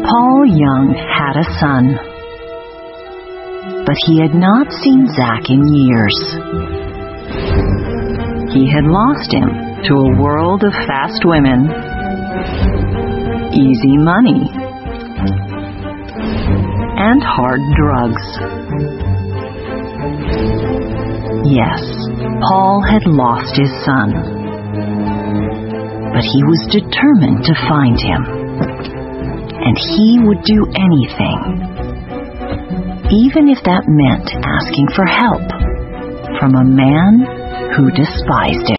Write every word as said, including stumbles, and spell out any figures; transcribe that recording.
Paul Young had a son, but he had not seen Zach in years. He had lost him to a world of fast women, easy money, and hard drugs. Yes, Paul had lost his son, but he was determined to find him. And he would do anything, even if that meant asking for help from a man who despised him.